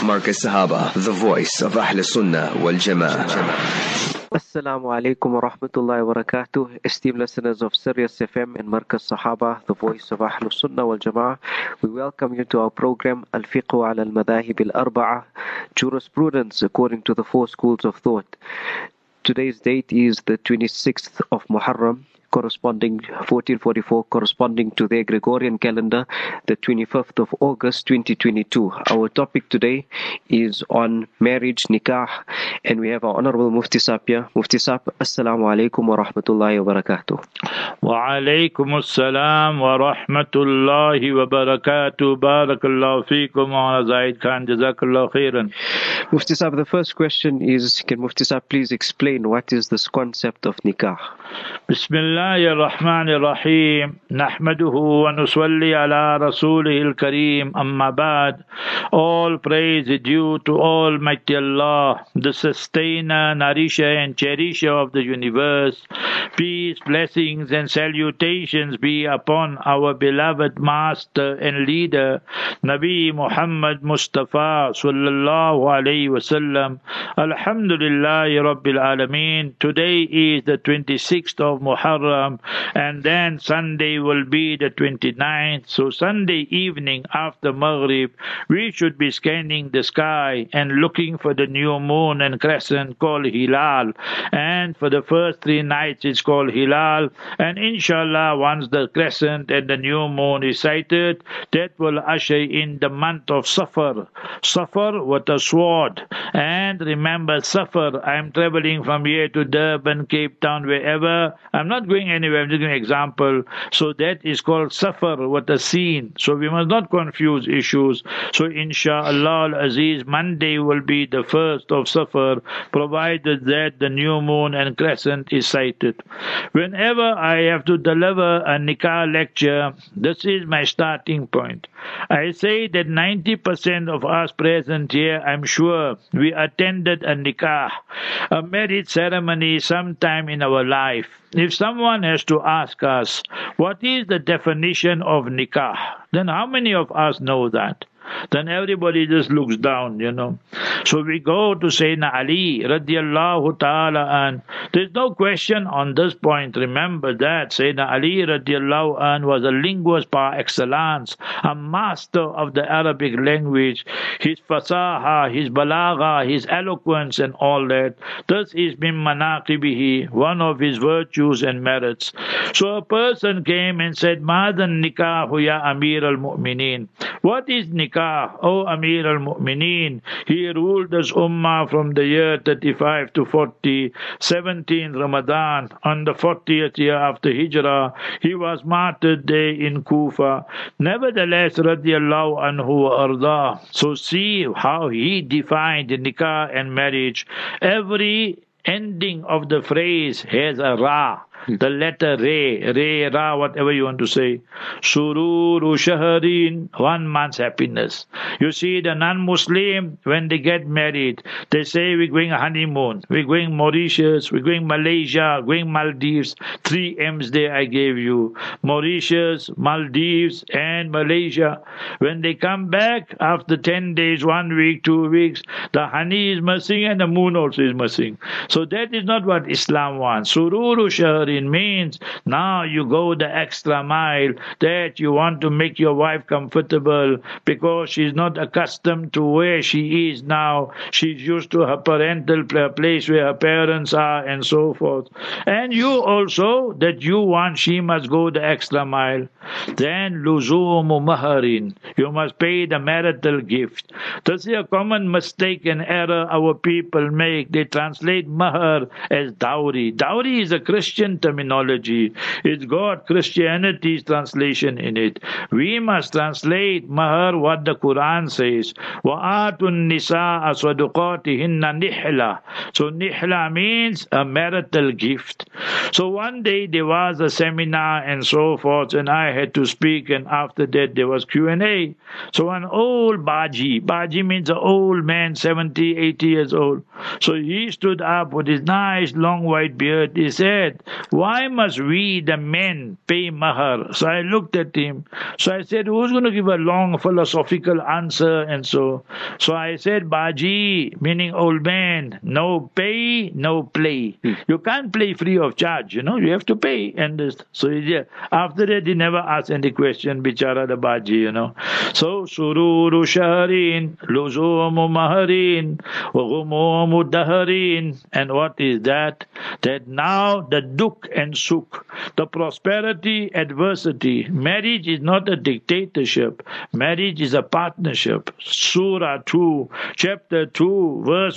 Marcus Sahaba, the voice of Ahl Sunnah wal Jama'ah. Assalamu alaikum wa rahmatullahi wa barakatuh. Esteemed listeners of Sirius FM and Marcus Sahaba, the voice of Ahl Sunnah wal Jama'ah, we welcome you to our program Al-Fiqh ala al-Madahib al-Arba'a, Jurisprudence according to the four schools of thought. Today's date is the 26th of Muharram, corresponding 1444, corresponding to their Gregorian calendar, the 25th of August 2022. Our topic today is on marriage, nikah, and we have our Honorable Mufti Sahib here. Mufti Sahib, Assalamu alaikum wa rahmatullahi wa barakatuh. Wa alaikum assalam wa rahmatullahi wa barakatuh. Barakallahu feekum wa Zaid Khan, jazakallahu khairan. Mufti Sahib, the first question is, can Mufti Sahib please explain what is this concept of nikah? Bismillah. الرحمن الرحيم نحمده ونصلي على رسوله الكريم أما بعد. All praise is due to Almighty Allah, the sustainer, nourisher and cherisher of the universe. Peace, blessings and salutations be upon our beloved master and leader, Nabi Muhammad Mustafa sallallahu alayhi wasallam. Alhamdulillahi Rabbil Alameen. Today is the 26th of Muharram, and then Sunday will be the 29th. So Sunday evening after Maghrib, we should be scanning the sky and looking for the new moon and crescent called Hilal. And for the first 3 nights it's called Hilal. And inshallah, once the crescent and the new moon is sighted, that will usher in the month of Safar. Safar with a sword. And remember, Safar, I'm traveling from here to Durban, Cape Town, wherever. I'm not going anywhere, I'm just giving an example. So that is called Safar with a scene. So we must not confuse issues. So inshallah al-Aziz, Monday will be the first of Safar, provided that the new moon and crescent is sighted. Whenever I have to deliver a nikah lecture, this is my starting point. I say that 90% of us present here, I'm sure, we attended a nikah, a marriage ceremony sometime in our life. If someone has to ask us, what is the definition of nikah? Then how many of us know that? Then everybody just looks down, So we go to Sayyidina Ali radiallahu ta'ala, and there's no question on this point. Remember that Sayyidina Ali radiallahu anh was a linguist par excellence, a master of the Arabic language, his fasaha, his balagha, his eloquence and all that. This is min manaqibihi, one of his virtues and merits. So a person came and said, Madan nikahu ya Amir al-Mu'mineen. What is nikah? O Amir al-Mu'mineen? He ruled this ummah from the year 35 to 40, 17 Ramadan, on the 40th year after Hijrah. He was martyred there in Kufa. Nevertheless, radiallahu anhu wa arda. So see how he defined nikah and marriage. Every ending of the phrase has a ra. The letter re, ra, whatever you want to say. Sururu shaharin, 1 month's happiness. You see, the non-Muslim, when they get married, they say we're going honeymoon, we're going Mauritius, we're going Malaysia, going Maldives. 3 M's there I gave you. Mauritius, Maldives, and Malaysia. When they come back after 10 days, 1 week, 2 weeks, the honey is missing and the moon also is missing. So that is not what Islam wants. Sururu shaharin means now you go the extra mile, that you want to make your wife comfortable because she's not accustomed to where she is now. She's used to her parental place where her parents are and so forth. And you also, that you want she must go the extra mile. Then luzumu maharin, you must pay the marital gift. This is a common mistake and error our people make. They translate mahar as dowry. Dowry is a Christian terminology. It's got Christianity's translation in it. We must translate mahar what the Quran says. وَآتُوا النِّسَاءَ صَدُقَاتِهِنَّ نِحْلَةً. So nihla means a marital gift. So one day there was a seminar and so forth, and I had to speak, and after that there was Q&A. So an old Baji means an old man, 70, 80 years old. So he stood up with his nice long white beard. He said, Why must we, the men, pay mahar? So I looked at him. So I said, who's going to give a long philosophical answer? And so I said, Baji, meaning old man, no pay, no play. You can't play free of charge, you have to pay. And so after that, he never asked any question, bichara the Baji, So, sururu shaharin, luzumu maharin, wagumumu daharin. And what is that? That now the duk and suk, the prosperity, adversity. Marriage is not a dictatorship. Marriage is a partnership. Surah 2, chapter 2, verse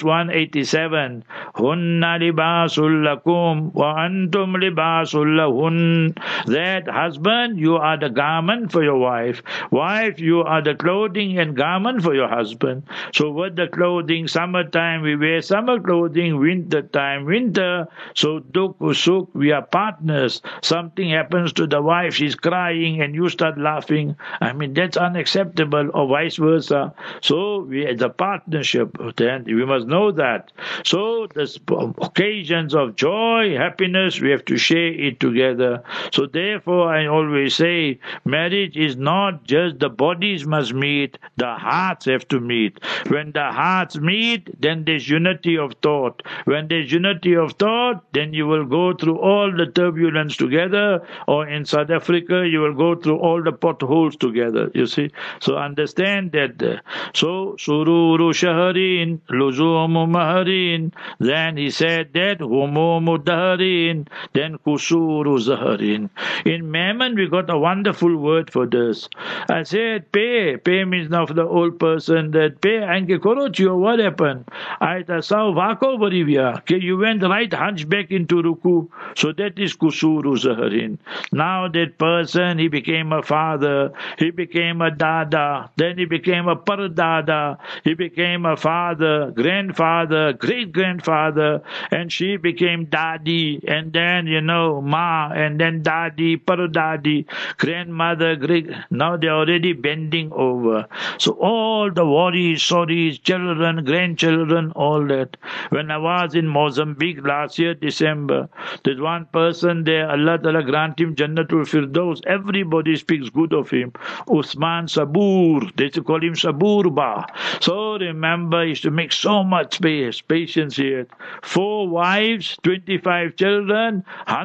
187. Hunna libasul lakum wa antum libasul lahun. That husband, you are the garment for your wife. Wife, you are the clothing and garment for your husband. So what the clothing? Summertime we wear summer clothing, winter time winter. So duk usuk, we are partners. Something happens to the wife, she's crying and you start laughing. I mean, that's unacceptable, or vice versa. So we, as a partnership, then we must know that. So the occasions of joy, happiness, we have to share it together. So therefore, I always say, marriage is not just the bodies must meet, the hearts have to meet. When the hearts meet, then there's unity of thought. When there's unity of thought, then you will go through all the turbulence together, or in South Africa, you will go through all the potholes together, you see. So understand that. So, sururu shaharin, luzumu maharin. Then he said that, humumu daharin. Then kusuru zaharin. In Mammon, we got a wonderful word for this. I said, pay. Pay means now for the old person that pay. Anke korochio, what happened? I saw vako varivya. You went right hunchback into ruku. So that is kusuru zaharin. Now that person, he became a father, he became a dada, then he became a pardada, he became a father, grandfather, great-grandfather, and she became daddy, and then, ma, and then daddy, pardadi, grandmother, great. Now they're already bending over. So all the worries, sorries, children, grandchildren, all that. When I was in Mozambique last year, December, there's one person there, Allah Ta'ala grant him Jannatul Firdaus. Everybody speaks good of him. Usman Sabur, they used to call him Saburba. So remember, he used to make so much space, patience here. 4 wives, 25 children,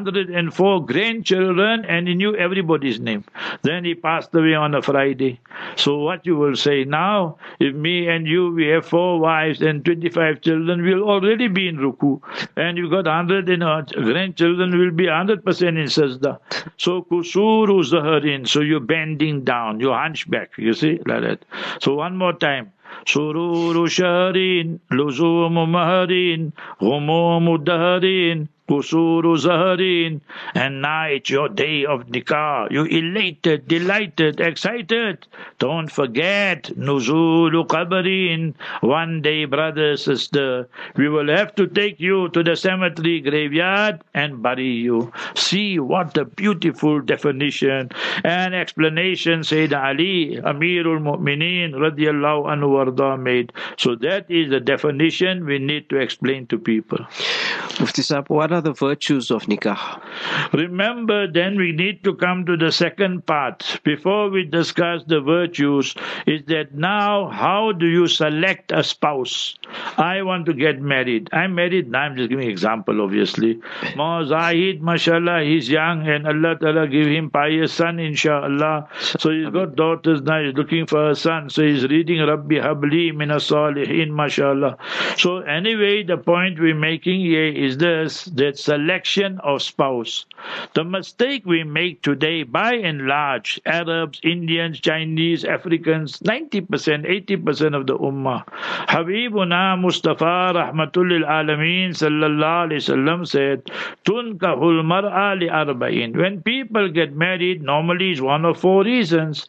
104 grandchildren, and he knew everybody's name. Then he passed away on a Friday. So what you will say now, if me and you, we have 4 wives and 25 children, we'll already be in ruku. And you got 100 grandchildren, will be 100% in sajda. So kusuru zaharin, so you're bending down, you're hunchback, you see, like that. So one more time. Sururu shaharin, luzumu maharin, humumu daharin, kusuru zaharin. And now it's your day of nikah. You elated, delighted, excited. Don't forget, nuzulu qabrin. One day, brother, sister, we will have to take you to the cemetery graveyard and bury you. See what a beautiful definition and explanation Sayyidina Ali, Amirul Mu'mineen, radiyallahu anhu warda, made. So that is the definition we need to explain to people. Mufti Sahib, what are the virtues of nikah? Remember, then we need to come to the second part. Before we discuss the virtues, is that now how do you select a spouse? I want to get married. I'm married now. I'm just giving an example, obviously. Ma Zahid, mashallah, he's young and Allah Ta'ala give him pious son, inshallah. So he's got daughters now. He's looking for a son. So he's reading Rabbi Habli min as-salihin, mashallah. So anyway, the point we're making here is this, that selection of spouse. The mistake we make today, by and large, Arabs, Indians, Chinese, Africans, 90%, 80% of the Ummah. Habibuna Mustafa Rahmatul lil Alameen sallallahu alayhi wasallam said, Tunkahul mar'a li arba'in. When people get married, normally it's 1 of 4 reasons.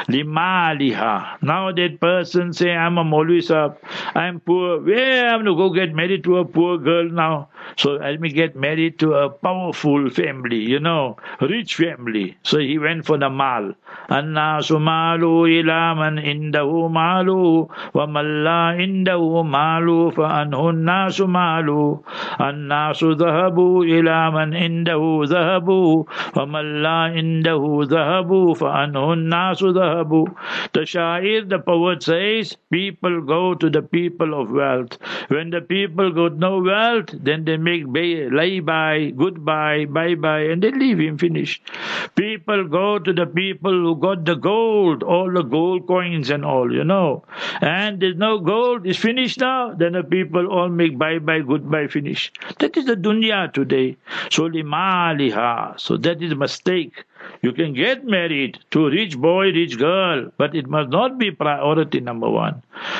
Limaliha. Now that person say, I'm a Maulvi Sahib, I'm poor. Where am I going to go get married to a poor girl now? So let me get get married to a powerful family, rich family. So he went for the mal. Annasu malu ila man indahu malu wa man la indahu malu fa anhu annasu malu. Annasu dhahabu ila man indahu dhahabu wa man la indahu dhahabu fa anhu annasu dhahabu. The shair, the poet says, people go to the people of wealth. When the people got no wealth, then they make lie-bye, goodbye, bye-bye, and they leave him, finished. People go to the people who got the gold, all the gold coins and all, and there's no gold, it's finished now, then the people all make bye-bye, goodbye, finish. That is the dunya today. So limaliha, so that is a mistake. You can get married to a rich boy, rich girl, but it must not be priority number one.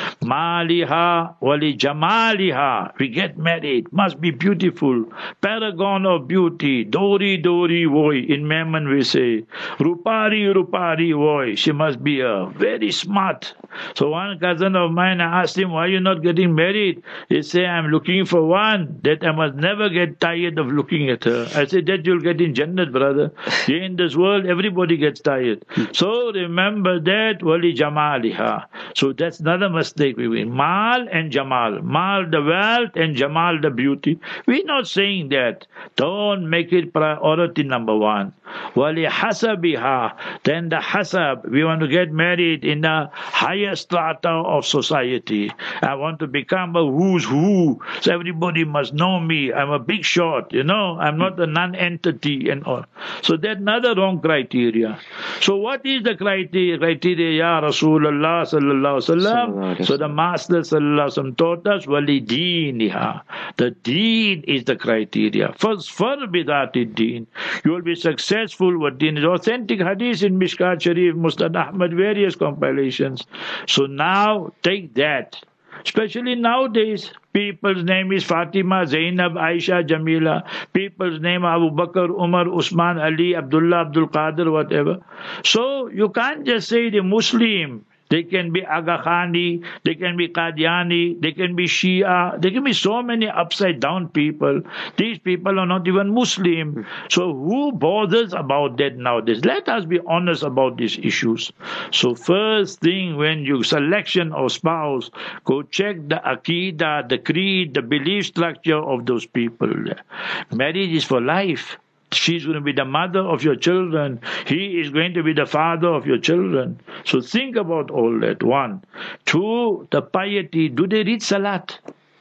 Maliha wali jamaliha. We get married, must be beautiful, paragon of beauty, dori dori voy. In Memon we say, rupari rupari voy. She must be very smart. So one cousin of mine, I asked him, why are you not getting married? He said, I'm looking for one that I must never get tired of looking at her. I said, that you'll get in Jannat, brother. Here in this world, everybody gets tired. So remember that, wali jamaliha. So that's another mistake we win. Mal and Jamal. Mal the wealth and Jamal the beauty. We're not saying that. Don't make it priority number one. Wali hasabiha. Then the hasab. We want to get married in the higher strata of society. I want to become a who's who. So everybody must know me. I'm a big shot, I'm not a non-entity and all. So that's another wrong criteria. So what is the criteria? Ya Rasulullah sallallahu alaihi wasallam. So the Master sallallahu alaihi wasallam taught us, wali deeniha. The deen is the criteria. First, for bidati deen. You will be successful with deen. Authentic hadith in Mishkat Sharif, Musnad Ahmad, various compilations. So now take that. Especially nowadays, people's name is Fatima, Zainab, Aisha, Jamila. People's name Abu Bakr, Umar, Usman, Ali, Abdullah, Abdul Qadir, whatever. So you can't just say the Muslim. They can be Aga Khani, they can be Qadiani, they can be Shia, there can be so many upside down people. These people are not even Muslim. So who bothers about that nowadays? Let us be honest about these issues. So first thing, when you selection of spouse, go check the Aqidah, the creed, the belief structure of those people. Marriage is for life. She's going to be the mother of your children. He is going to be the father of your children. So think about all that. One. Two, the piety. Do they read Salat?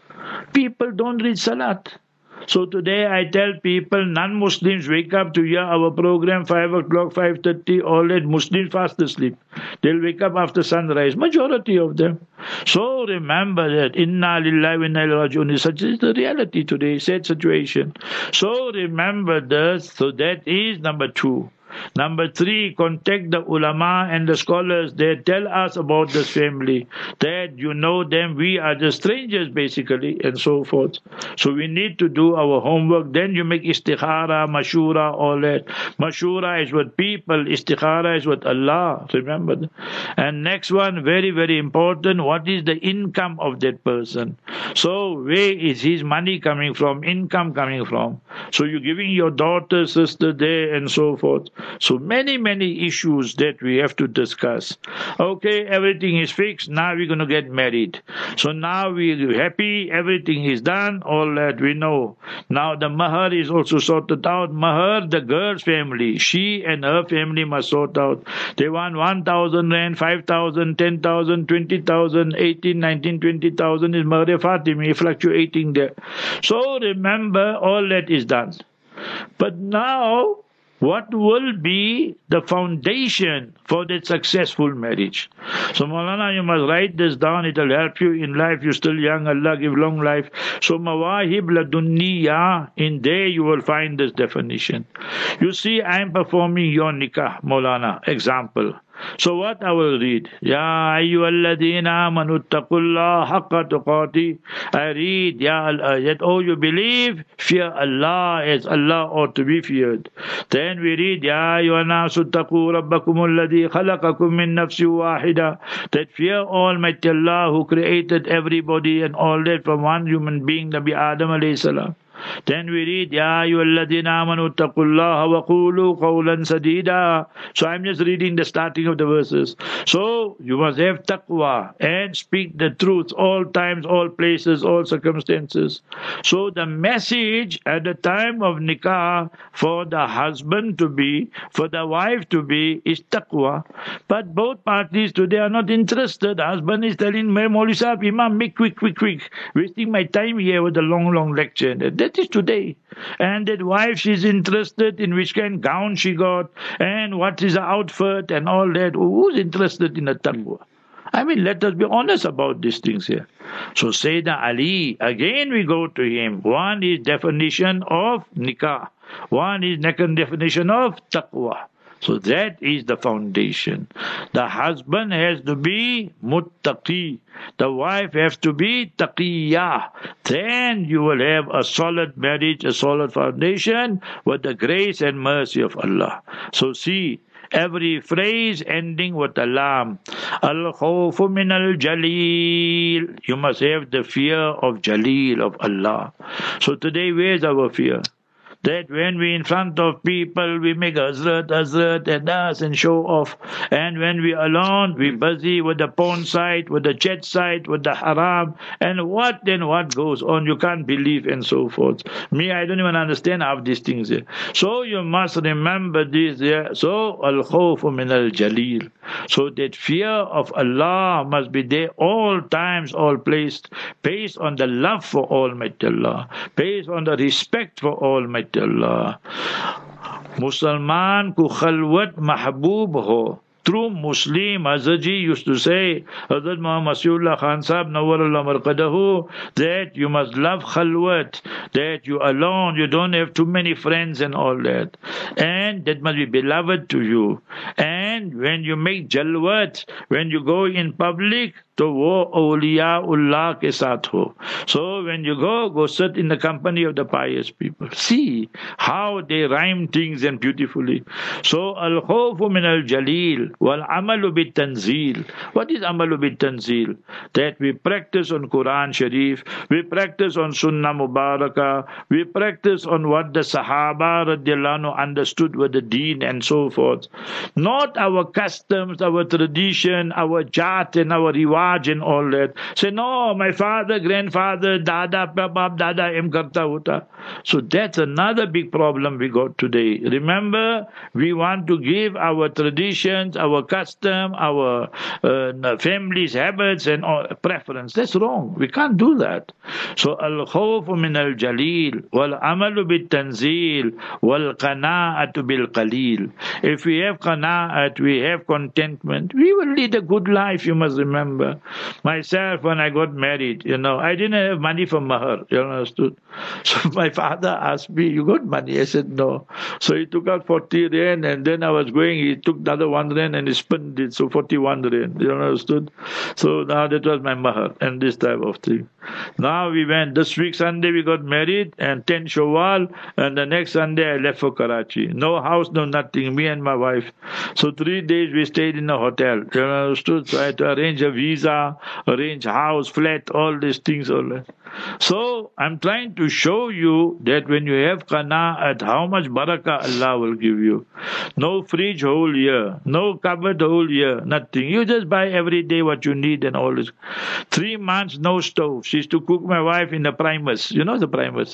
People don't read Salat. So today I tell people, non-Muslims, wake up to hear our program, 5 o'clock, 5:30, all that. Muslims fast asleep. They'll wake up after sunrise, majority of them. So remember that, inna lillahi wa inna ilaihi raji'un, such is the reality today, sad situation. So remember this, so that is number two. Number three, contact the ulama and the scholars. They tell us about this family, that you know them, we are the strangers basically, and so forth. So we need to do our homework. Then you make istikhara, mashura, all that. Mashura is with people, istikhara is with Allah. Remember that. And next one, very, very important, what is the income of that person? So where is his money coming from, income coming from? So you're giving your daughter, sister there, and so forth. So many, many issues that we have to discuss. Okay, everything is fixed. Now we're going to get married. So now we're happy. Everything is done. All that we know. Now the mahar is also sorted out. Mahar, the girl's family. She and her family must sort out. They want 1,000 rand, 5,000, 10,000, 20,000, 18, 19, 20,000 is mahar Fatimi, fluctuating there. So remember, all that is done. But now, what will be the foundation for that successful marriage? So Maulana, you must write this down. It will help you in life. You're still young. Allah give long life. So Mawahib Ladunniya, in there you will find this definition. You see, I am performing your nikah, Maulana. Example. So what I will read? Ya ayyuhalladhina amanu taqullaha haqqa tuqati. I read, that oh, you believe, fear Allah as Allah ought to be feared. Then we read, Ya ayyuhannasu taqu rabbakum alladhi khalaqakum min nafsin wahida. That fear Almighty Allah who created everybody and all that from one human being, Nabi Adam alayhi salam. Then we read, Ya ayyuhalladhina amanu taqullaha wa qulu qawlan sadida. So I'm just reading the starting of the verses. So you must have taqwa and speak the truth all times, all places, all circumstances. So the message at the time of nikah for the husband to be, for the wife to be, is taqwa. But both parties today are not interested. The husband is telling me, Maulvi Sahib, Imam, make quick, wasting my time here with a long lecture. That is today. And that wife, she's interested in which kind of gown she got and what is the outfit and all that. Who's interested in the taqwa? I mean, let us be honest about these things here. So Sayyidina Ali, again we go to him. One is definition of nikah. One is definition of taqwa. So that is the foundation. The husband has to be muttaqi. The wife has to be taqiyya. Then you will have a solid marriage, a solid foundation with the grace and mercy of Allah. So see, every phrase ending with a lam. Al-khawfu min al-jaleel. You must have the fear of Jaleel, of Allah. So today, where's our fear? That when we in front of people, we make Hazrat and us and show off. And when we alone, we busy with the porn site, with the chat site, with the haram, and what goes on. You can't believe and so forth. Me, I don't even understand half these things here. So you must remember this here. So al-khawfu min al-jaleel. So that fear of Allah must be there all times, all placed, based on the love for Almighty Allah, based on the respect for Almighty Allah. Musalman ku khalwat mahboob ho. True Muslim, Hazrat Ji used to say, Hazrat Muhammad Masihullah Khan Sahib Nawwarullah Marqadahu, that you must love khalwat, that you alone, you don't have too many friends and all that. And that must be beloved to you. And when you make jalwat, when you go in public, to wo awliyaullah ke saath ho. So when you go sit in the company of the pious people. See how they rhyme things and beautifully. So al-khawfu min al-jaleel wal amalu bit tanzeel. What is amalu bit tanzeel? That we practice on Quran Sharif, we practice on Sunnah Mubarakah, we practice on what the Sahaba radiallahu anhu understood with the deen and so forth. Not our customs, our tradition, our jat and our riwaj and all that. Say, no, my father, grandfather, dada, babab, dada, em karta hota. So that's another big problem we got today. Remember, we want to give our traditions, our custom, our family's habits and all, preference. That's wrong. We can't do that. So al-khawfu min al-jaleel wal-amalu bit-tanzeel wal-qana'atu bil-qaleel. If we have qana'at, we have contentment, we will lead a good life, you must remember. Myself, when I got married, I didn't have money for mahar, you understood? So my father asked me, you got money? I said, no. So he took out 40 rand, and then I was going, he took another 1 rand and he spent it, so 41 rand, you understood? So now that was my mahar, and this type of thing. Now we went, this week Sunday we got married, and 10 Shawwal, and the next Sunday I left for Karachi. No house, no nothing, me and my wife. So 3 days we stayed in a hotel, you understood? So I had to arrange a visa, arrange house, flat, all these things, all that. So I'm trying to show you that when you have qana'at, how much barakah Allah will give you. No fridge whole year, no cupboard whole year, nothing. You just buy every day what you need and all this. 3 months, no stove. She used to cook my wife in the Primus. You know the Primus?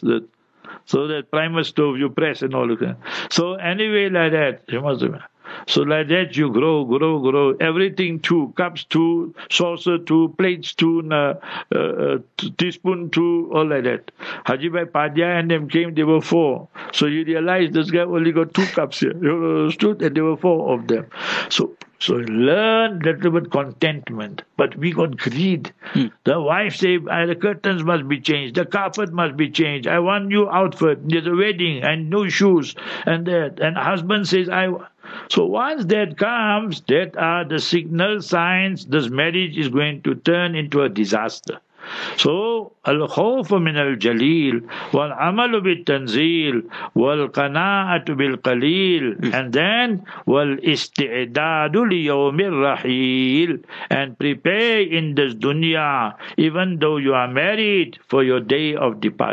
So that Primus stove you press and all of that. So anyway, like that, you must remember. So like that you grow. Everything 2, cups 2, saucer 2, plates 2, teaspoon 2, all like that. Haji Bhai Padya and them came, they were 4. So you realize this guy only got 2 cups here. You understood? And there were 4 of them. So learn little bit contentment. But we got greed. The wife said, the curtains must be changed. The carpet must be changed. I want new outfit. There's a wedding and new shoes and that. And husband says, So once that comes, that are the signal signs this marriage is going to turn into a disaster. So, al-khawfu min al-jaleel, wal-amalu bit-tanzeel, wal-qana'atu bil-qaleel, and then wal-isti'dadu li-yawmir raheel, and prepare in this dunya, even though you are married, for your day of departure.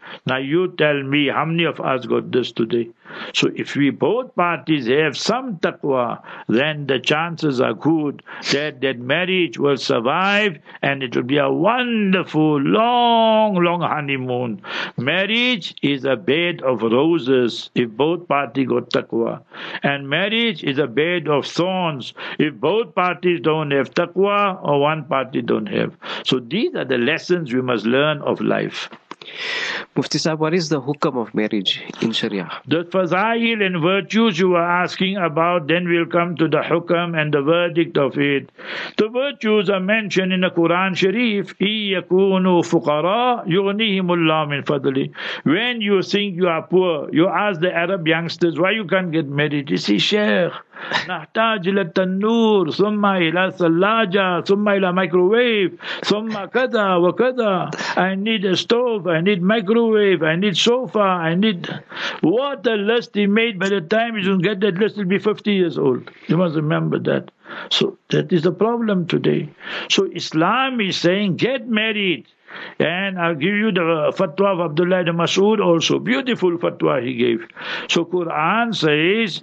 Now you tell me, how many of us got this today? So if we both parties have some taqwa, then the chances are good that marriage will survive and it will be a wonderful, long honeymoon. Marriage is a bed of roses if both parties got taqwa. And marriage is a bed of thorns if both parties don't have taqwa or one party don't have. So these are the lessons we must learn of life. Mufti Sahib, what is the hukam of marriage in Sharia? The fazail and virtues you were asking about, then we'll come to the hukam and the verdict of it. The virtues are mentioned in the Quran Sharif. إِيَّكُونُوا فُقَرَاء يُغْنِهِمُ اللَّهُ مِنْ فَضْلِهِ. When you think you are poor, you ask the Arab youngsters, why you can't get married? You say, Sheikh, نحتاج إلى التنور ثم إلى ثلاجة ثم إلى microwave ثم كذا وكذا. I need a stove, I need microwave, I need sofa, I need... What a list he made. By the time you get that list, he'll be 50 years old. You must remember that. So that is the problem today. So Islam is saying, get married. And I'll give you the fatwa of Abdullah ibn Mas'ud also. Beautiful fatwa he gave. So Quran says,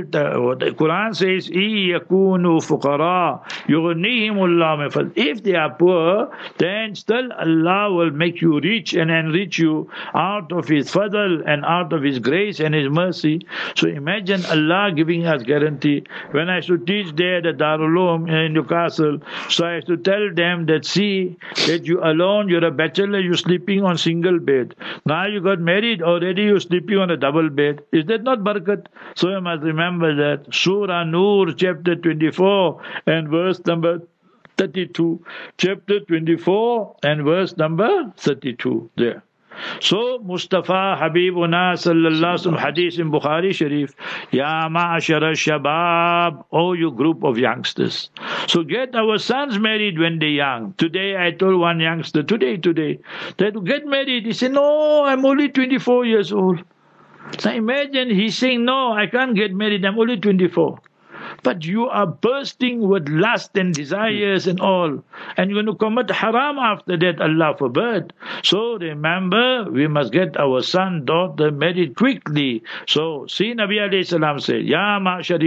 إِيَّكُونُوا فُقَرَاء يُغْنِيهِمُ اللَّهُ مِنْ فَضْلِهِ. If they are poor, then still Allah will make you rich and enrich you out of His fadl and out of His grace and His mercy. So imagine Allah giving us guarantee. When I used to teach there at the Darul Uloom in Newcastle, so I used to tell them that, see, that you alone, you're a bachelor, you're sleeping on single bed. Now you got married, already you're sleeping on a double bed. Is that not barakat? So you must remember that. Surah Nur, chapter 24 and verse number 32. Chapter 24 and verse number 32. There. So Mustafa Habibuna sallallahu alaihi wasallam, hadith in Bukhari Sharif, Ya ma'ashara shabab, oh you group of youngsters. So get our sons married when they're young. Today I told one youngster, today, that to get married. He said, no, I'm only 24 years old. So imagine he's saying, no, I can't get married, I'm only 24. But you are bursting with lust and desires and all. And you're going to commit haram after that, Allah forbid. So remember, we must get our son, daughter married quickly. So see Nabi alayhi salam say, Ya ma'ashara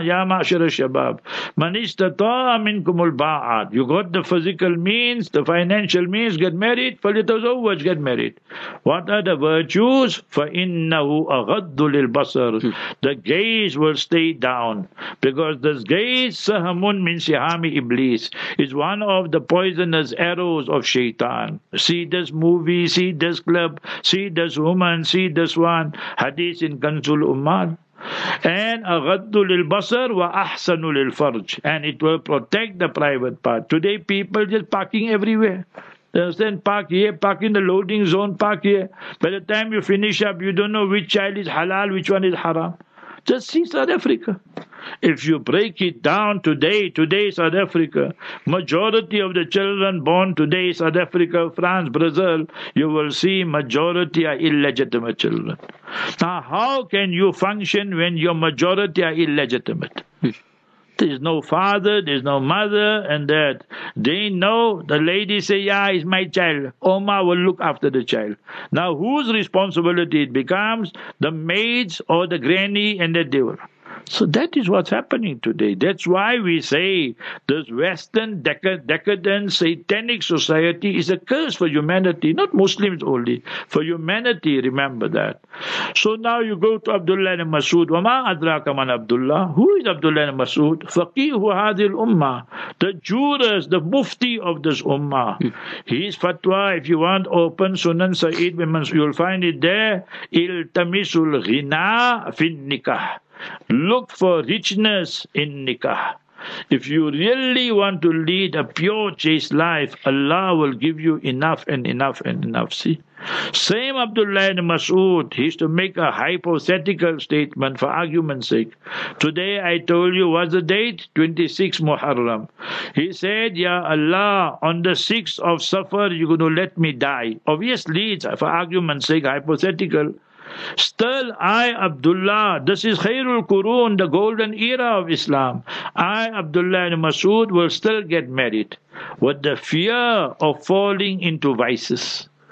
shabab, man istata'a minkumul ba'at. You got the physical means, the financial means, get married. فَلْيَتَزَوَّجْ, get married. What are the virtues? فَإِنَّهُ أَغَضُّ لِلْبَصَرِ. The gaze will stay down. Because this gaze, sahamun min sihami iblis, is one of the poisonous arrows of shaitan. See this movie, see this club, see this woman, see this one. Hadith in Kanzul Ummah. And aghaddu lil basar wa ahsanu lil farj. And it will protect the private part. Today people just parking everywhere. Then park here, park in the loading zone, park here. By the time you finish up, you don't know which child is halal, which one is haram. Just see South Africa. If you break it down today South Africa, majority of the children born today, South Africa, France, Brazil, you will see majority are illegitimate children. Now, how can you function when your majority are illegitimate? There's no father, there's no mother, and that. They know, the lady say, yeah, it's my child. Oma will look after the child. Now, whose responsibility it becomes? The maids or the granny and the devil. So that is what's happening today. That's why we say this Western decadent satanic society is a curse for humanity, not Muslims only, for humanity, remember that. So now you go to Abdullah ibn Mas'ud. وَمَا أَدْرَاكَ مَنْ Abdullah? Who is Abdullah ibn Mas'ud? فَقِيهُ هَذِهِ الْأُمَّةِ. The jurors, the mufti of this ummah. His fatwa, if you want, open Sunan Sa'id bin Mansur, you'll find it there. إِلْتَمِسُ الْغِنَى فِي النِّكَاحِ. Look for richness in nikah. If you really want to lead a pure, chaste life, Allah will give you enough and enough and enough. See? Same Abdullah ibn Mas'ud, he used to make a hypothetical statement for argument's sake. Today I told you, what's the date? 26 Muharram. He said, Ya Allah, on the 6th of Safar, you're going to let me die. Obviously, it's for argument's sake, hypothetical. Still, I, Abdullah, this is Khairul Qurun, the golden era of Islam. I, Abdullah ibn Mas'ud, will still get married with the fear of falling into vices.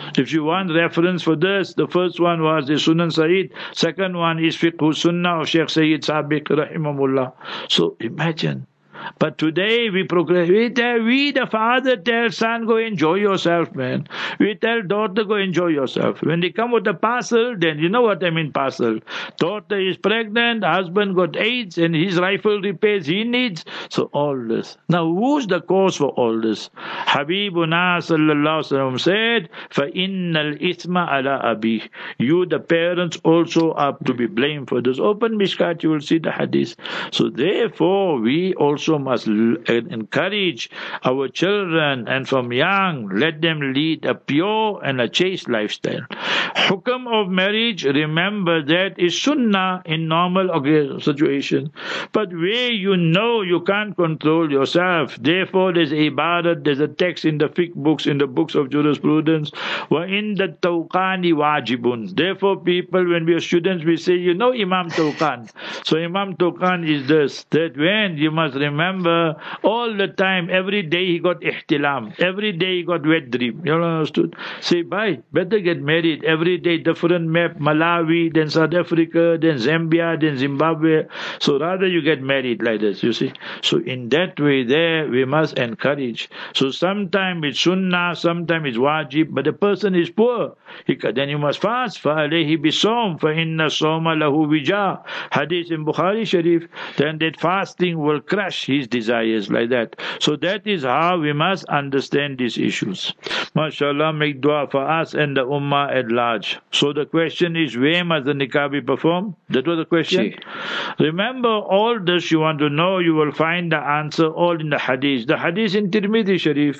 If you want reference for this, the first one was the Sunan Sa'id, second one is Fiqh Sunnah of Sheikh Sayyid Sabiq rahimahullah. So imagine. But today we progress. We, the father tells son, go enjoy yourself, man. We tell daughter, go enjoy yourself. When they come with the parcel, then you know what I mean parcel. Daughter is pregnant, husband got AIDS, and his rifle repairs he needs. So all this. Now who's the cause for all this? Habibuna sallallahu alaihi wasallam said, فَإِنَّ الْإِثْمَ عَلَىٰ أَبِيهِ. You, the parents, also are to be blamed for this. Open Mishkat, you will see the hadith. So therefore, we also must encourage our children, and from young let them lead a pure and a chaste lifestyle. Hukm of marriage, remember that is sunnah in normal situation, but where you know you can't control yourself, therefore there's ibadat, there's a text in the fiqh books, in the books of jurisprudence, wa in the tawqani wajibun. Therefore people, when we are students, we say, you know Imam Tawqan. So Imam Tawqan is this, that when you must remember all the time, every day he got ihtilam, every day he got wet dream. You understood? Say, bye, better get married. Every day different map, Malawi, then South Africa, then Zambia, then Zimbabwe. So rather you get married like this, you see. So in that way there, we must encourage. So sometimes it's sunnah, sometimes it's wajib, but the person is poor. Then you must fast. فَعَلَيْهِ بِصَوْمٍ فَإِنَّ الصَّوْمَ لَهُ وِجَاءٍ. Hadith in Bukhari Sharif. Then that fasting will crush his desires like that. So that is how we must understand these issues. MashaAllah, make dua for us and the ummah at large. So the question is, where must the nikah be performed? That was the question. Remember, all this you want to know, you will find the answer all in the hadith. The hadith in Tirmidhi Sharif,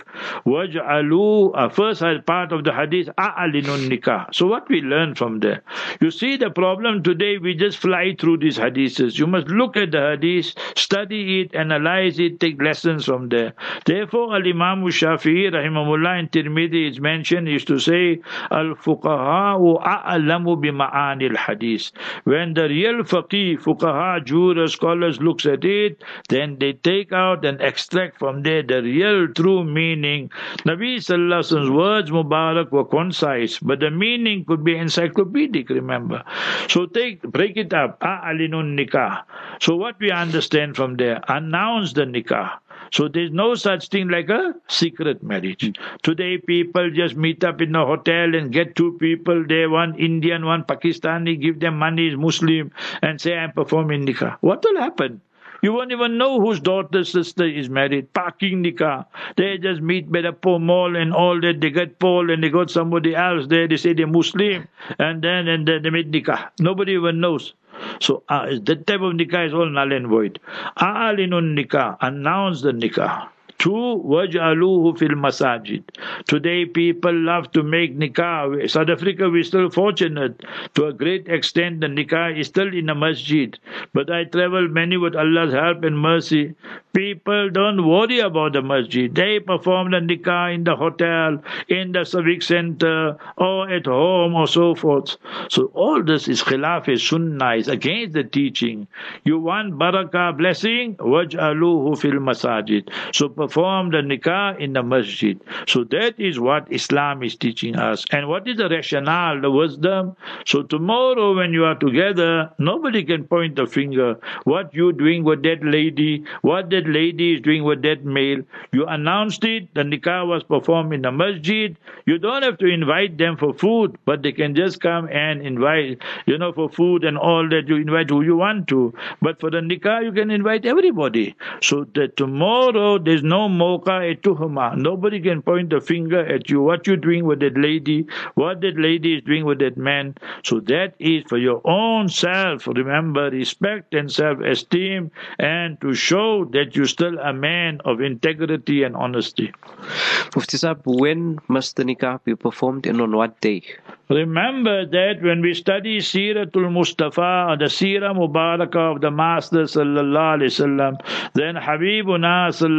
وَجْعَلُوا, first part of the hadith, أَعْلِنُوا nikah. So what we learn from there? You see the problem today, we just fly through these hadiths. You must look at the hadith, study it, analyze it, take lessons from there. Therefore, Al-Imam Shafi'i rahimahullah in Tirmidhi is mentioned, is to say, Al-Fuqaha'u a'lamu bima'ani al-hadith. When the real faqih, fuqaha, jurors, scholars looks at it, then they take out and extract from there the real true meaning. Nabi Sallallahu Alaihi Wasallam's words Mubarak were concise, but the meaning could be encyclopedic, remember. So break it up. A'linun nikah. So what we understand from there, announce the nikah. So there's no such thing like a secret marriage. Today people just meet up in a hotel and get two people there, one Indian, one Pakistani, give them money, is Muslim, and say, I'm performing nikah. What will happen? You won't even know whose daughter's sister is married. Parking nikah. They just meet by the mall and all that. They get Paul and they got somebody else there. They say they're Muslim. And then they meet nikah. Nobody even knows. So that type of nikah is all null and void. A'alinun nikah. Announce the nikah. 2, waj'aluhu fil masajid. Today people love to make nikah. South Africa, we're still fortunate. To a great extent, the nikah is still in a masjid. But I travel many with Allah's help and mercy. People don't worry about the masjid. They perform the nikah in the hotel, in the civic center, or at home, or so forth. So all this is khilaf, is sunnah, is against the teaching. You want barakah, blessing? Waj'aluhu fil masajid. So perform the nikah in the masjid. So that is what Islam is teaching us. And what is the rationale, the wisdom? So tomorrow when you are together, nobody can point the finger. What you doing with that lady, what that lady is doing with that male. You announced it, the nikah was performed in the masjid. You don't have to invite them for food, but they can just come and invite, for food and all that. You invite who you want to. But for the nikah, you can invite everybody. So that tomorrow there's no mocha tuhuma. Nobody can point the finger at you. What you're doing with that lady, what that lady is doing with that man. So that is for your own self. Remember, respect and self-esteem, and to show that you're still a man of integrity and honesty. Mufti Sahib, when must the nikah be performed and on what day? Remember that when we study Siratul Mustafa, or the Sirah Mubarakah of the Master Sallallahu Alaihi Wasallam, then Habibuna Sallallahu Alaihi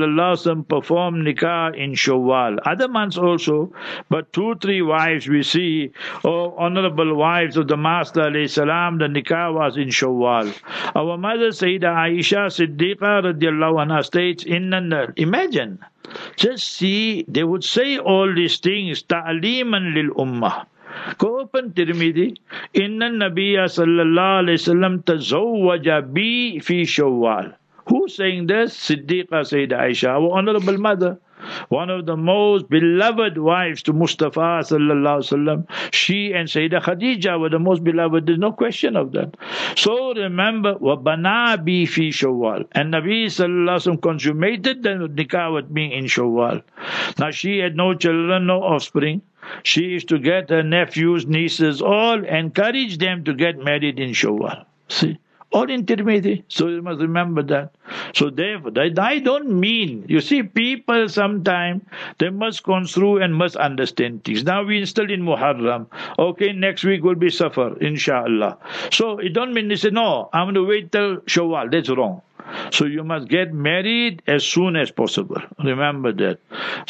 Sallallahu performed nikah in Shawwal. Other months also, but 2-3 wives we see, honorable wives of the Master alayhi salam, the nikah was in Shawwal. Our mother Sayyidah Aisha Siddiqa radiallahu anha states, imagine, just see, they would say all these things, ta'liman lil ummah. Go open Tirmidhi. Inna Nabiya sallallahu alayhi wasallam tazawwaja bi fi Shawwal. Who's saying this? Siddiqa Sayyidah Aisha, our honorable mother, one of the most beloved wives to Mustafa sallallahu alaihi wasallam. She and Sayyidah Khadija were the most beloved. There's no question of that. So remember, وَبَنَا بِي فِي Shawwal. And Nabi sallallahu alaihi wasallam consummated the nikah with me in Shawwal. Now she had no children, no offspring. She used to get her nephews, nieces, all encourage them to get married in Shawwal. See? All in Tirmidhi. So you must remember that. So therefore, I don't mean, you see, people sometimes, they must construe and must understand things. Now we still in Muharram. Okay, next week will be Safar, inshallah. So it don't mean they say, no, I'm going to wait till Shawwal. That's wrong. So you must get married as soon as possible. Remember that.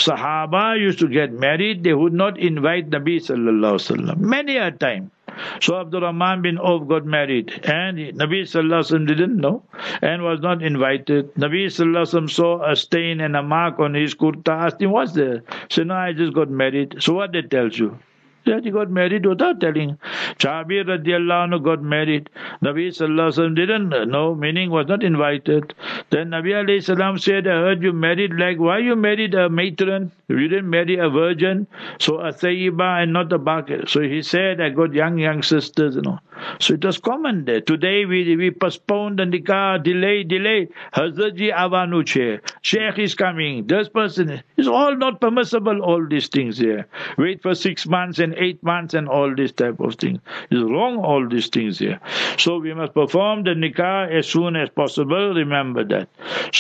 Sahaba used to get married. They would not invite Nabi sallallahu alaihi wasallam. Many a time. So Abdul Rahman bin Auf got married, and Nabi sallallahu alaihi wasallam didn't know and was not invited. Nabi sallallahu alaihi wasallam saw a stain and a mark on his kurta. Asked him, "What's there?" He said, "No, I just got married." So what that tells you? That he got married without telling. Jabir radiallahu anhu got married. Nabi sallallahu alaihi wasallam didn't know, meaning was not invited. Then Nabi alayhi salam said, "I heard you married, like, why you married a matron? You didn't marry a virgin, so a tayyiba and not a baqir." So he said, "I got young sisters, So it was common there. Today we postponed the nikah, delay. Hazratji avanu che. Sheikh is coming. This person is all not permissible. All these things here. Wait for 6 months and 8 months and all this type of things. It's wrong. All these things here. So we must perform the nikah as soon as possible. Remember that.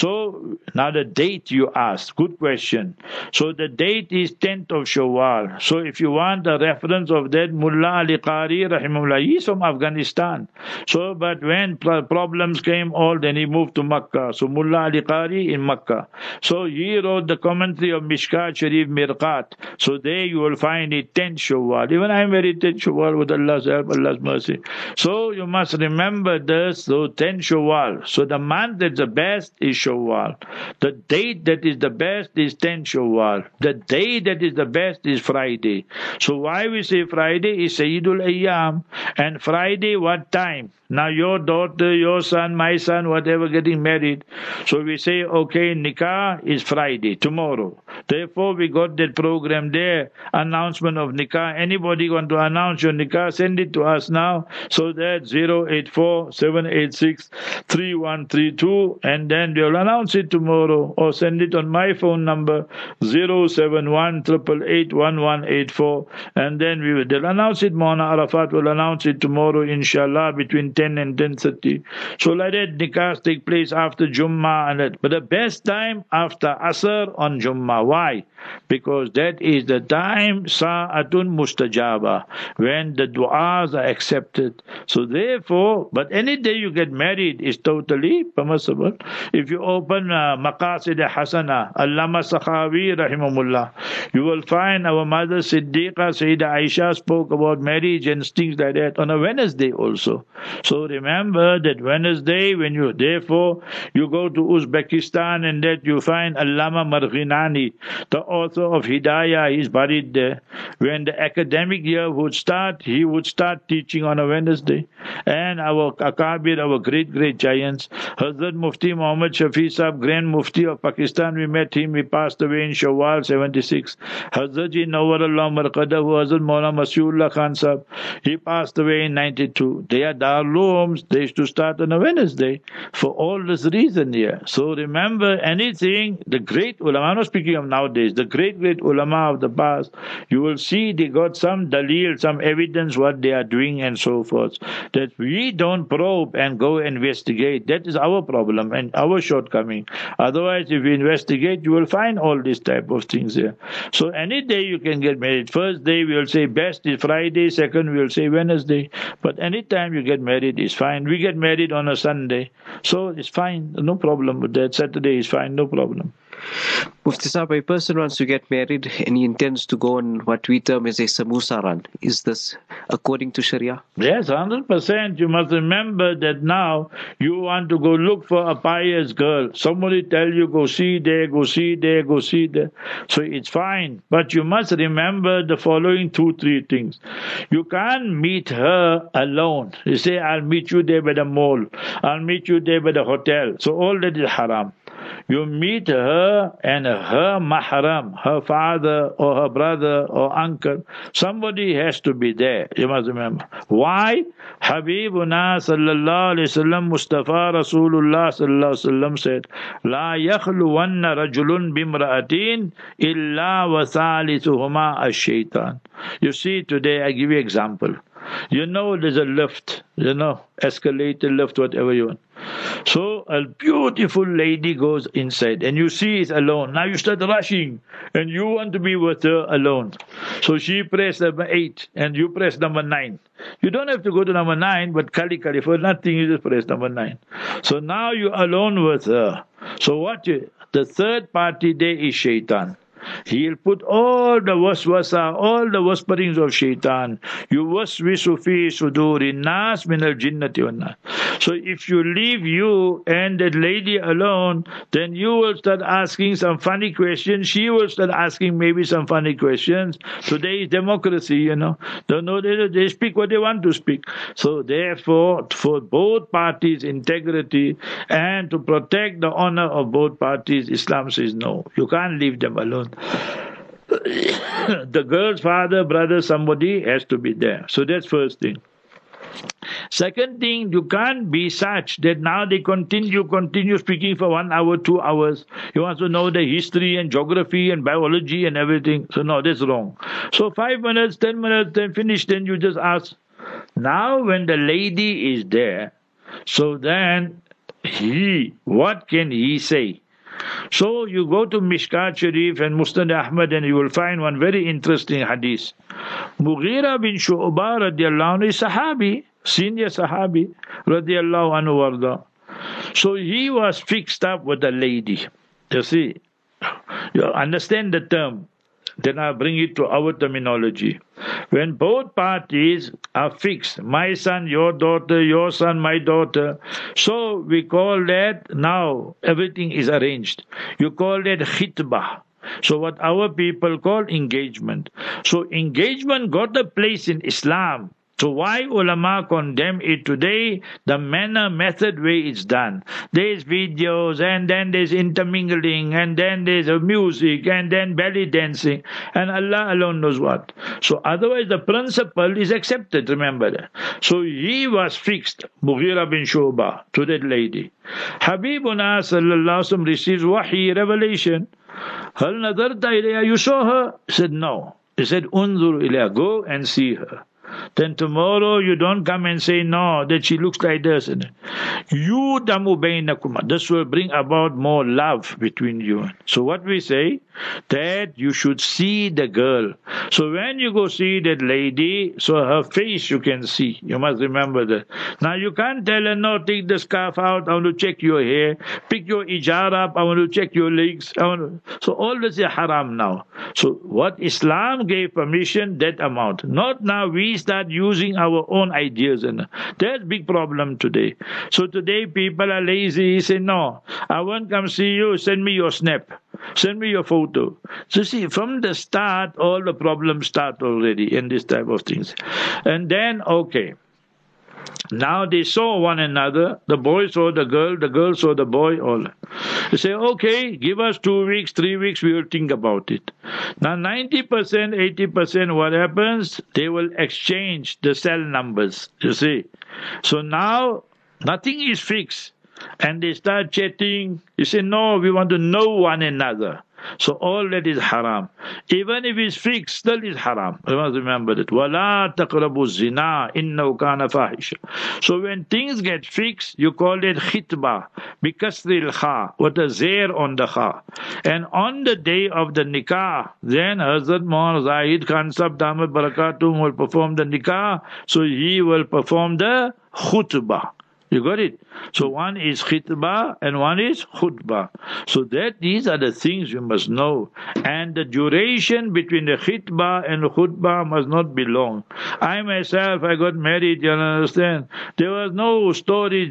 So now the date you asked. Good question. So the date is 10th of Shawwal. So if you want a reference of that, Mullah Ali Qari rahimahullah, he's from Afghanistan. So, but when problems came all, then he moved to Makkah. So Mullah Ali Qari in Makkah. So he wrote the commentary of Mishkat Sharif Mirqat. So there you will find it 10th Shawwal. Even I am very 10th Shawwal with Allah's help, Allah's mercy. So you must remember this, so 10th Shawwal. So the month that's the best is Shawwal. The date that is the best is 10th Shawwal. The day that is the best is Friday. So why we say Friday is Sayyidul Ayyam, and Friday what time? Now your daughter, your son, my son, whatever, getting married. So we say, okay, nikah is Friday, tomorrow. Therefore we got that program there, announcement of nikah. Anybody want to announce your nikah, send it to us now. So that 084-786-3132, and then we'll announce it tomorrow, or send it on my phone number 071-888-1184, and then they'll announce it. Maulana Arafat will announce it tomorrow, inshallah, between 10 and 10:30. So like that, nikahs take place after Jummah, but the best time after Asr on Jummah. Why? Because that is the time Sa'atun Mustajaba, when the du'as are accepted. So therefore, but any day you get married is totally permissible. If you open Maqasid Hasana, Allama Sakhawi rahimahullah, you will find our mother Siddiqa Sayyidah Aisha spoke about marriage and things like that on a Wednesday also. So remember that Wednesday, when you go to Uzbekistan, and that you find Allama Marghinani, the author of Hidayah, is buried there. When the academic year would start, he would start teaching on a Wednesday. And our Akabir, our great giants, Hazrat Mufti Muhammad Shafi Sahab, Grand Mufti of Pakistan, we met him, he passed away in Shawwal 76. Hazrat Ji Nawwarallah Marqadahu, Hazrat Maulana Masihullah Khan Sahab, he passed away in 92. They are Darulooms, they used to start on a Wednesday for all this reason here. So remember, anything, the great ulama, I'm not speaking of nowadays, the great ulama of the past, you will see they got some dalil, some evidence what they are doing and so forth. That we don't probe and go investigate. That is our problem and our shortcoming. Otherwise, if you investigate, you will find all these type of things here. So any day you can get married. First day we will say best is Friday, second we will say Wednesday. But any time you get married is fine. We get married on a Sunday, so it's fine. No problem with that. Saturday is fine, no problem. Mufti Saab, a person wants to get married and he intends to go on what we term as a samosa run. Is this according to Sharia? Yes, 100%. You must remember that now you want to go look for a pious girl. Somebody tell you, go see there, go see there, go see there. So it's fine. But you must remember the following 2-3 things. You can't meet her alone. You say, I'll meet you there by the mall. I'll meet you there by the hotel. So all that is haram. You meet her and her mahram, her father or her brother or uncle. Somebody has to be there. You must remember. Why? Habibuna sallallahu alayhi wasallam, Mustafa Rasulullah sallallahu alayhi wasallam said, La yakhluwanna rajulun bimra'atin illa wa thalithuhuma ash-shaytan. You see, today I give you example. You know there's a lift, escalator, lift, whatever you want. So a beautiful lady goes inside and you see it's alone. Now you start rushing and you want to be with her alone. So she pressed number 8 and you press number 9. You don't have to go to number 9, but kali for nothing you just press number 9. So now you're alone with her. So the third party there is shaitan. He'll put all the waswasa, all the whisperings of shaitan. Yuwaswisu fi sudurin nas min al jinnati wan nas. So if you leave you and that lady alone, then you will start asking some funny questions. She will start asking maybe some funny questions. Today is democracy, They speak what they want to speak. So therefore, for both parties' integrity and to protect the honor of both parties, Islam says no. You can't leave them alone. The girl's father, brother, somebody has to be there. So that's first thing. Second thing, you can't be such that now they continue speaking for 1 hour, 2 hours. You want to know the history and geography and biology and everything. So no, that's wrong. So 5 minutes, 10 minutes, then finish, then you just ask. Now when the lady is there, so then what can he say? So you go to Mishkat Sharif and Musnad Ahmad and you will find one very interesting hadith. Mughira bin Shu'bah radiallahu anhu is Sahabi, senior Sahabi radiallahu anhu warda. So he was fixed up with a lady. You see, you understand the term. Then I'll bring it to our terminology. When both parties are fixed, my son, your daughter, your son, my daughter, so we call that now everything is arranged. You call that khitbah. So what our people call engagement. So engagement got a place in Islam. So why ulama condemn it today? The manner, method way it's done. There's videos and then there's intermingling and then there's music and then belly dancing and Allah alone knows what. So otherwise the principle is accepted, remember that. So he was fixed, Mughira bin Shu'bah, to that lady. Habibuna sallallahu alaihi wasallam receives wahi, revelation. Hal nadarta ilayha, you saw her? He said no. He said unzur ilayha, go and see her. Then tomorrow you don't come and say no, that she looks like this. You damu bainakuma. This will bring about more love between you. So what we say, that you should see the girl. So when you go see that lady, so her face you can see. You must remember that. Now you can't tell her, no, take the scarf out, I want to check your hair. Pick your ijar up, I want to check your legs. So all this is haram now. So what Islam gave permission, that amount. Not now we start using our own ideas. And that's big problem today. So today people are lazy. He say, no, I won't come see you, send me your snap. Send me your photo. So see, from the start, all the problems start already in this type of things. And then, okay. Now they saw one another. The boy saw the girl saw the boy. All. They say, okay, give us 2 weeks, 3 weeks, we will think about it. Now 90%, 80%, what happens? They will exchange the cell numbers, you see. So now nothing is fixed. And they start chatting. You say, no, we want to know one another. So all that is haram. Even if it's fixed, still is haram. You must remember that. وَلَا تَقْرَبُوا الزِّنَا إِنَّهُ كَانَ فَاحِشًا. So when things get fixed, you call it khitbah, بِكَسْرِ الْخَا, with a zair on the kha. And on the day of the nikah, then Hazrat Muhammad Zahid Khan Sahib Damat Barakatuh will perform the nikah. So he will perform the khutbah. You got it? So one is khitbah and one is khutbah. So these are the things you must know. And the duration between the khitbah and the khutbah must not be long. I myself, I got married, you understand? There was no story,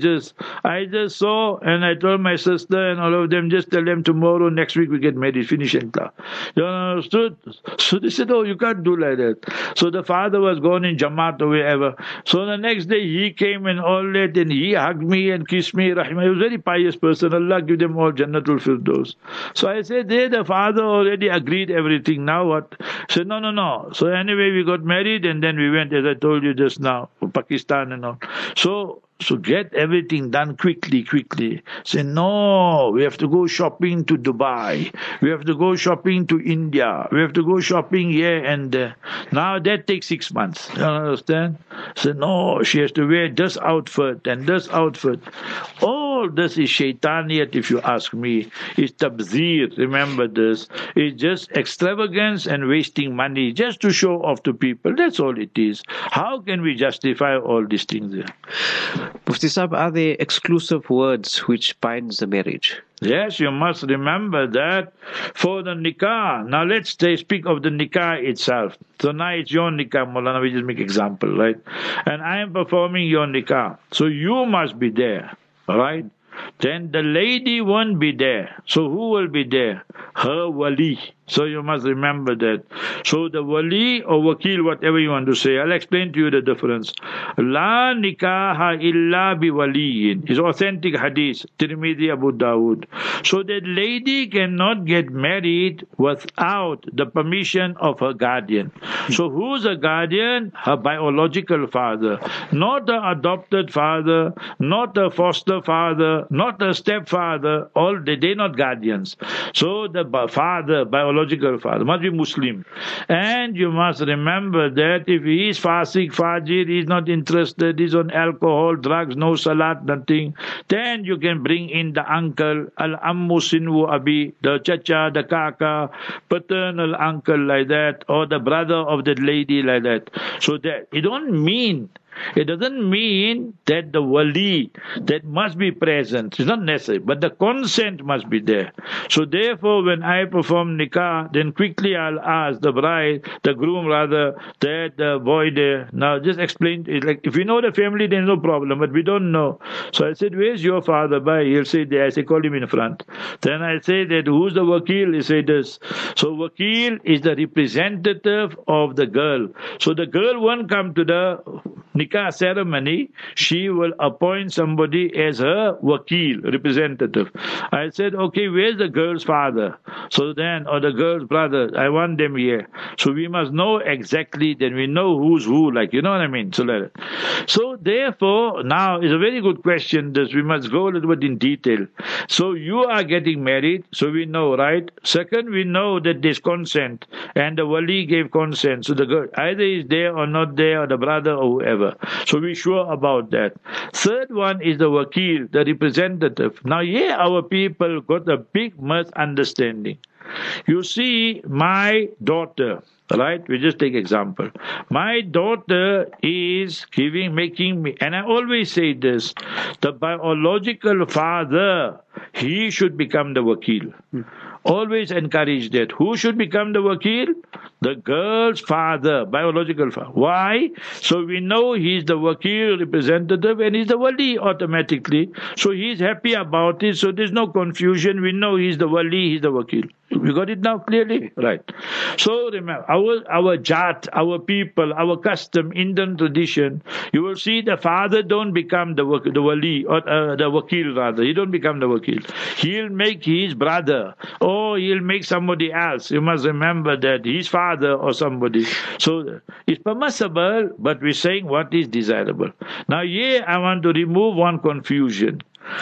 I just saw and I told my sister and all of them, just tell them tomorrow, next week we get married, finish and clear. You understood? So they said, oh, you can't do like that. So the father was gone in Jamaat or wherever. So the next day he came and all that and he hugged me and kissed me. Rahimah. He was a very pious person. Allah give them all Jannatul Firdaus. So I said, the father already agreed everything. Now what? He said, no. So anyway, we got married and then we went, as I told you just now, to Pakistan and all. So get everything done quickly. Say, no, we have to go shopping to Dubai. We have to go shopping to India. We have to go shopping here and there. Now that takes 6 months. You understand? Say, no, she has to wear this outfit and this outfit. All this is shaitaniyat, if you ask me. It's tabzir, remember this. It's just extravagance and wasting money just to show off to people. That's all it is. How can we justify all these things there? Mufti Sahib, are there exclusive words which binds the marriage? Yes, you must remember that for the nikah. Now let's speak of the nikah itself. So now it's your nikah, Maulana, we just make example, right? And I am performing your nikah. So you must be there, right? Then the lady won't be there. So who will be there? Her wali. So you must remember that. So the wali or wakil, whatever you want to say, I'll explain to you the difference. La nikaha illa bi waliyin. It's authentic hadith, Tirmidhi, Abu Dawood. So that lady cannot get married without the permission of her guardian. So who's a guardian? Her biological father. Not the adopted father, not the foster father, not the stepfather. All they're not guardians. So the father, biological father, must be Muslim. And you must remember that if he is fasik, fajir, he is not interested, he's on alcohol, drugs, no salat, nothing, then you can bring in the uncle, al-ammu sinwu abi, the chacha, the kaka, paternal uncle like that, or the brother of that lady like that. So that it doesn't mean that the wali that must be present. It's not necessary, but the consent must be there. So therefore, when I perform nikah, then quickly I'll ask the bride, the groom rather, that the boy there. Now just explain it. Like if we know the family, then no problem, but we don't know. So I said, where's your father? Bye. He'll say there. I say, call him in front. Then I say that who's the wakil? He say this. So wakil is the representative of the girl. So the girl won't come to the nikah ceremony, she will appoint somebody as her wakil, representative. I said, okay, where's the girl's father? So then, or the girl's brother, I want them here. So we must know exactly, then we know who's who, like, you know what I mean? So therefore, now is a very good question, this we must go a little bit in detail. So you are getting married, so we know, right? Second, we know that there's consent, and the wali gave consent. So the girl either is there or not there, or the brother or whoever. So we're sure about that. Third one is the wakil, the representative. Now here our people got a big misunderstanding. You see, my daughter, right? We just take example. My daughter is making me, and I always say this, the biological father, he should become the wakil. Always encourage that. Who should become the wakil? The girl's father, biological father. Why? So we know he's the wakil representative and he's the wali automatically. So he's happy about it. So there's no confusion. We know he's the wali, he's the wakil. We got it now clearly? Right. So remember, our jat, our people, our custom, Indian tradition, you will see the father don't become the wali, or the wakil rather. He don't become the wakil. He'll make his brother, or he'll make somebody else. You must remember that his father or somebody. So it's permissible, but we're saying what is desirable. Now here I want to remove one confusion.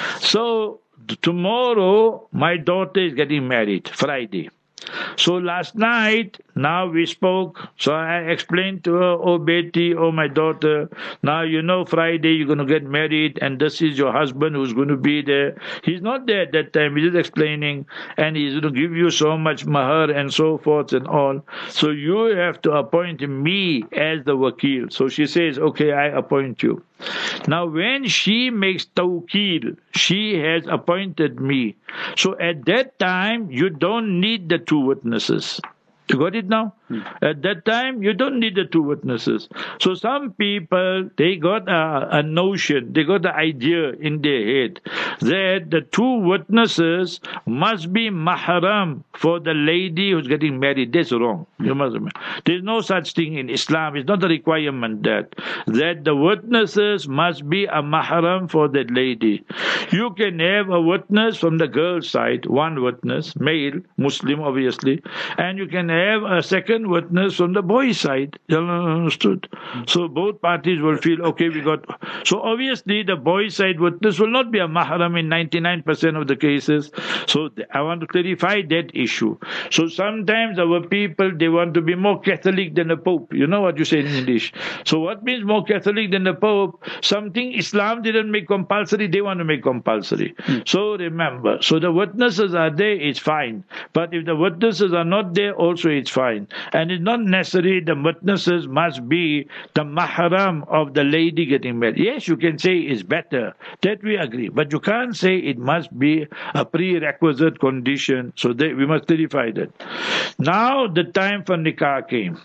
So tomorrow, my daughter is getting married, Friday. So last night, Now we spoke, so I explained to her, oh Betty, oh my daughter, now you know Friday you're going to get married and this is your husband who's going to be there. He's not there at that time, he's just explaining, and he's going to give you so much mahar and so forth and all. So you have to appoint me as the wakil. So she says, okay, I appoint you. Now when she makes tawkeel, she has appointed me. So at that time, you don't need the two witnesses. You got it now? At that time, you don't need the two witnesses. So some people, they got a notion, they got the idea in their head that the two witnesses must be mahram for the lady who's getting married. That's wrong. You must remember. There's no such thing in Islam. It's not a requirement that the witnesses must be a mahram for that lady. You can have a witness from the girl's side, one witness, male, Muslim obviously, and you can have a second witness from the boy's side. You understood? So both parties will feel, okay, we got... So obviously the boy's side witness will not be a mahram in 99% of the cases. So I want to clarify that issue. So sometimes our people, they want to be more Catholic than the Pope. You know what you say in English. So what means more Catholic than the Pope? Something Islam didn't make compulsory, they want to make compulsory. So remember, so the witnesses are there, it's fine. But if the witnesses are not there, also it's fine. And it's not necessary the witnesses must be the mahram of the lady getting married. Yes, you can say it's better. That we agree. But you can't say it must be a prerequisite condition. So we must clarify that. Now the time for nikah came.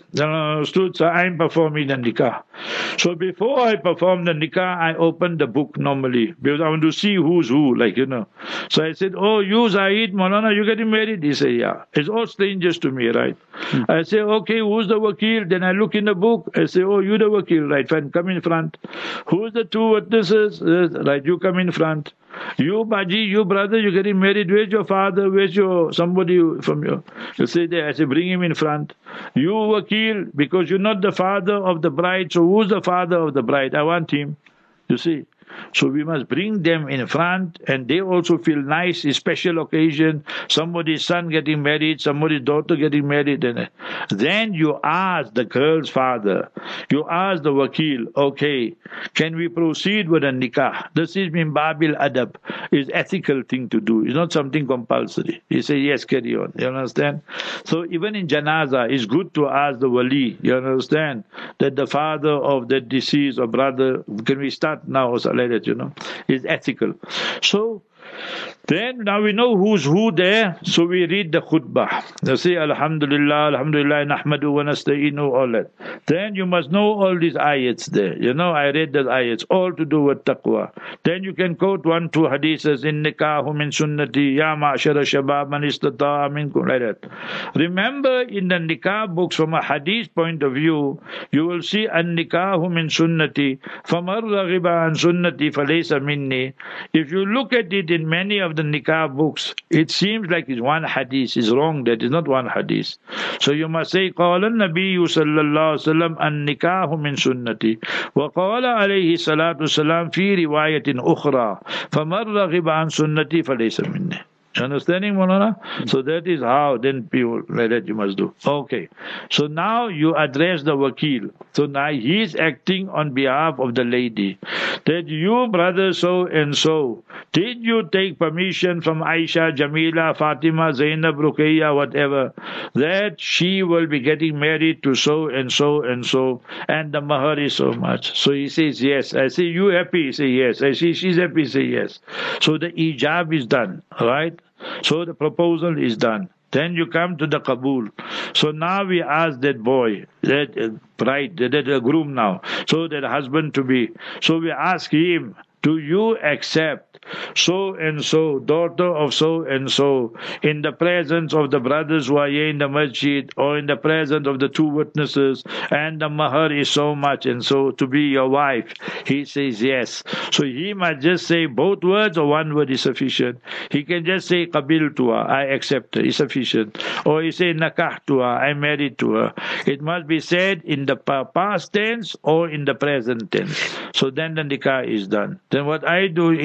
So I'm performing the nikah. So before I perform the nikah, I open the book normally. Because I want to see who's who, like, you know. So I said, oh, you Zaid, Maulana, you getting married? He said, yeah. It's all strangers to me, right? I say, okay, who's the wakil? Then I look in the book. I say, oh, you the wakil, right? Fine, come in front. Who's the two witnesses? Right, you come in front. You, Baji, you brother, you getting married. Where's your father? Where's your somebody from your? You say there. I say, bring him in front. You wakil, because you're not the father of the bride. So who's the father of the bride? I want him. You see. So we must bring them in front, and they also feel nice. It's special occasion. Somebody's son getting married, somebody's daughter getting married. And then you ask the girl's father, you ask the wakil, okay, can we proceed with a nikah? This is min babil adab. It's ethical thing to do. It's not something compulsory. He say, yes, carry on. You understand? So even in janaza, it's good to ask the wali, you understand, that the father of the deceased or brother, can we start now? Like that, you know, is ethical. So then now we know who's who there, so we read the khutbah. They say Alhamdulillah, Alhamdulillah, Nahmadu wa nasta'inu, all that. Then you must know all these ayats there. You know, I read the ayats, all to do with taqwa. Then you can quote 1, 2 hadiths, in nikahu min sunnati, ya ma'ashara shabab man istata'a minkum, like that. Remember, in the nikah books, from a hadith point of view, you will see an nikahu min sunnati, famar raghiba an sunnati falaysa minni. If you look at it in many of the nikah books, it seems like it's one hadith. It's wrong, that is not one hadith. So you must say, قال النبي صلى الله عليه وسلم النكاح من سنتي وقال عليه الصلاة والسلام في رواية أخرى فمن رغب عن سنتي فليس مني. Understanding, Maulana? So that is how then people like that you must do. Okay. So now you address the wakil. So now he is acting on behalf of the lady. That you, brother so and so, did you take permission from Aisha, Jamila, Fatima, Zainab, Ruqayya, whatever, that she will be getting married to so and so and so, and the mahar is so much. So he says yes. I say, you happy? He say yes. I say, she's happy? Say yes. So the ijab is done, right? So the proposal is done. Then you come to the Qabul. So now we ask that boy, that bride, that groom now, so that husband to be. So we ask him, do you accept so and so, daughter of so and so, in the presence of the brothers who are here in the masjid, or in the presence of the two witnesses, and the mahar is so much and so, to be your wife? He says yes. So he must just say both words, or one word is sufficient. He can just say qabiltuha, I accept her, is sufficient. Or he say nakahtuha, I married to her. It must be said in the past tense or in the present tense. So then the nikah is done. Then what I do is,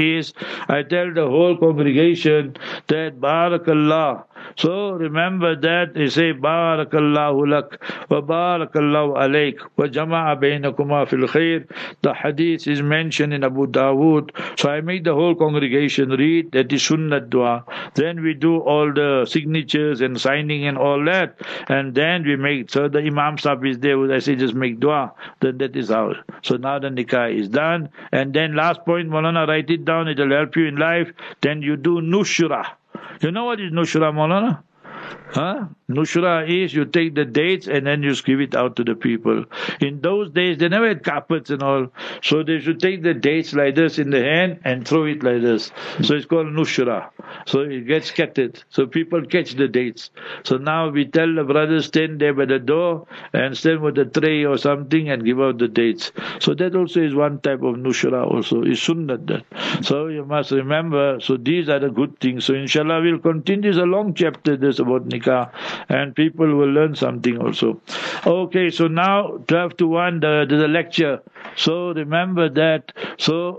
I tell the whole congregation that Barakallah. So remember that they say Barakallahu lak wa Barakallahu alayk wa jama'a bainakuma fil khair. The hadith is mentioned in Abu Dawood. So I make the whole congregation read that is sunnat dua. Then we do all the signatures and signing and all that, and then we make, so the Imam Sahib is there, I say just make dua, then that is how. So now the nikah is done, and then last point, Maulana, write it down, it will help you in life. Then you do nushra. You know what is nushra, Maulana? Huh? Nushra is you take the dates and then you give it out to the people. In those days, they never had carpets and all. So they should take the dates like this in the hand and throw it like this. So it's called nushra. So it gets scattered. So people catch the dates. So now we tell the brothers stand there by the door and stand with a tray or something and give out the dates. So that also is one type of nushra also. Is sunnat that. So you must remember, so these are the good things. So inshallah we'll continue. It's a long chapter this about nikah, and people will learn something also. Okay, so now 12 to 1 there's a lecture. So remember that. So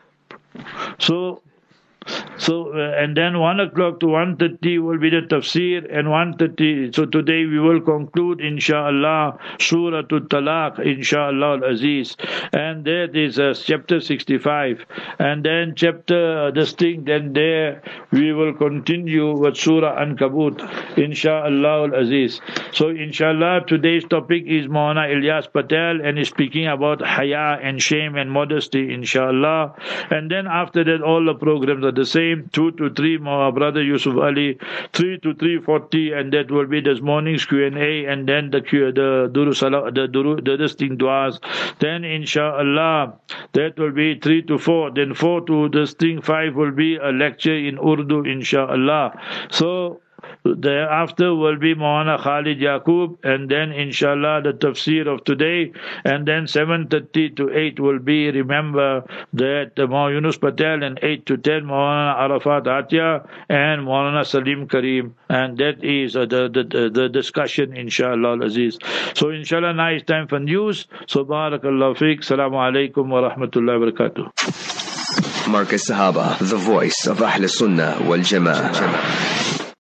and then 1 o'clock to 1:30 will be the tafsir, and 1:30. So today we will conclude, inshallah, Surah Talaq, inshallah al-Aziz. And that is chapter 65. And then chapter, then there we will continue with Surah Ankabut, inshallah al-Aziz. So inshallah, today's topic is Maulana Ilyas Patel, and is speaking about haya and shame and modesty, inshallah. And then after that, all the programs are the same. 2 to 3, my brother Yusuf Ali, 3 to 3:40, and that will be this morning's Q&A, and then the distinct duas. Then inshallah that will be 3 to 4. Then 4 to distinct 5 will be a lecture in Urdu, inshallah. So thereafter will be Maulana Khalid Yaqub, and then inshallah the tafsir of today, and then 7:30 to 8 will be, remember that Maulana Yunus Patel, and 8 to 10 Maulana Arafat Atya and Maulana Salim Kareem, and that is the discussion, inshallah Aziz. So inshallah now it's time for news. So barakallahu feek. Assalamu alaikum wa rahmatullahi wa barakatuh. Markaz Sahaba, the voice of Ahl Sunnah wal Jama'ah.